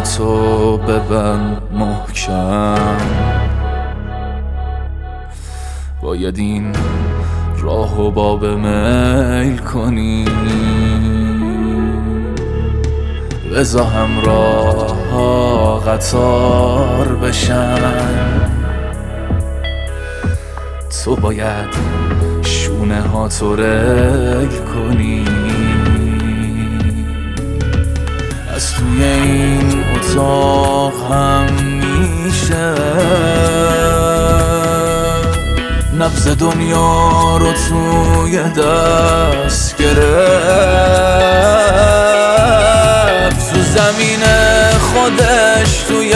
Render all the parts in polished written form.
چشماتو ببند محکم، باید این راهو باب میل کنی، بذار همراه ها قطار بشن، تو باید شونه ها تو ریل کنی. از توی این اتاق هم میشه نبض دنیا رو توی دست گرفت، تو زمین خودش توی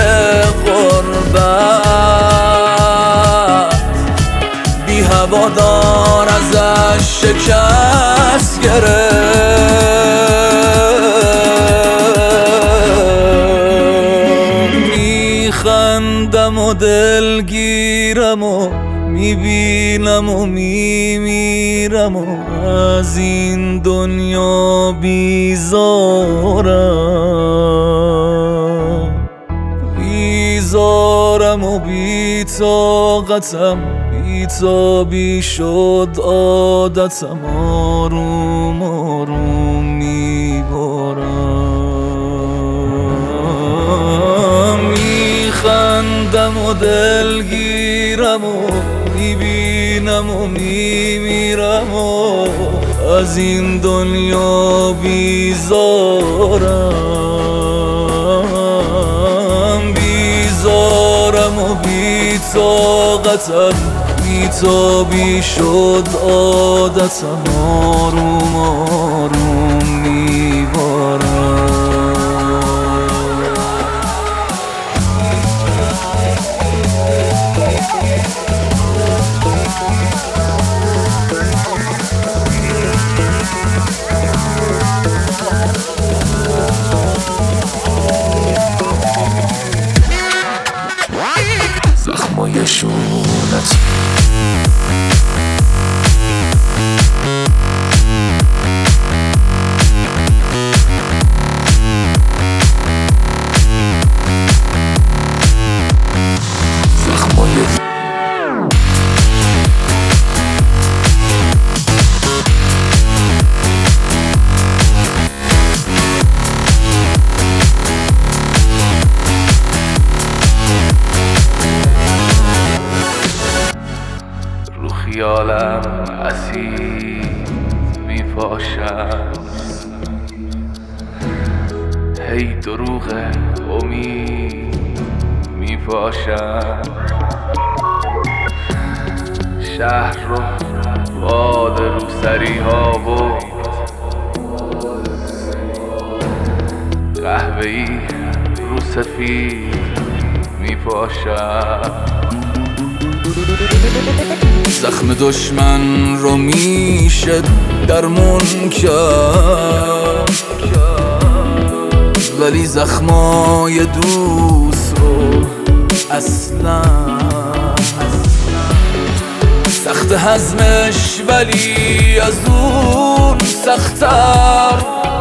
غربت بی هوادار ازش شکست گرفت. میخندم و دلگیرم و میبینم و میمیرم و از این دنیا بیزارم و بی‌طاقتم، بی‌تابی شد عادتم، آروم آروم میبارم. میخندم و دلگیرم و میبینم و میمیرم و از این دنیا بیزارم و بی‌طاقتم، بی‌تابی شد عادتم، آروم آروم میبارم. زخمای شونت خیالم اسیر میپاشم، هی دروغ امید میپاشم، شهر رو باد روسری ها و قهوه‌ای رو سفید میپاشم. زخم دشمن رو میشه درمون کرد، ولی زخمای دوست رو اصلا سخت هضمش، ولی از اون سخت‌تر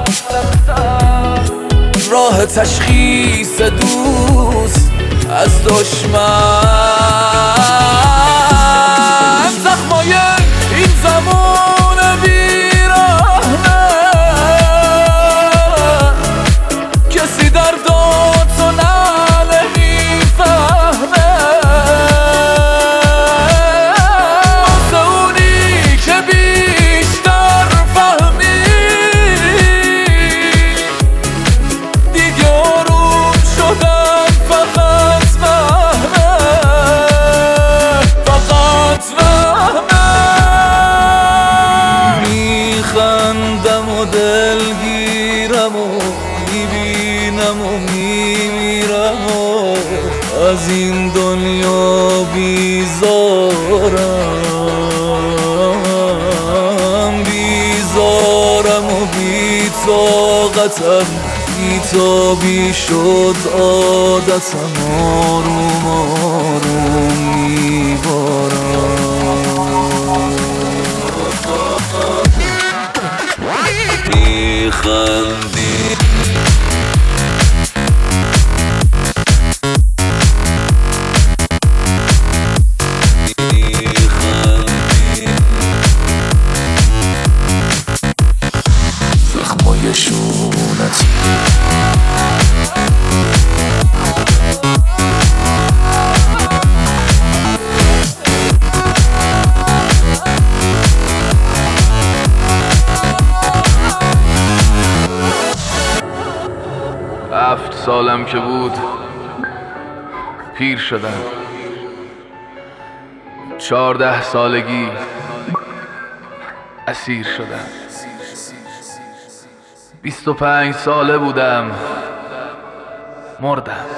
راه تشخیص دوست از دشمن. زخمای این زمان بیرحمه، کسی درداتو نمیفهمه، واسه اونی که بیشتر فهمی دیگه آروم شدن فقط وهمه، فقط وهمه. میخندم و دلگیرم و میبینم و میمیرم و از این دنیا بیزارم و بی‌طاقتم، بی‌تابی شد عادتم، آروم آروم میبارم. میخندی سالم که بود پیر شدم. 14 سالگی اسیر شدم. 25 ساله بودم مردم.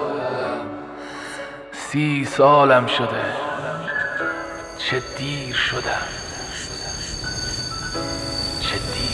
30 سالم شده چه دیر شدم، چه دیر.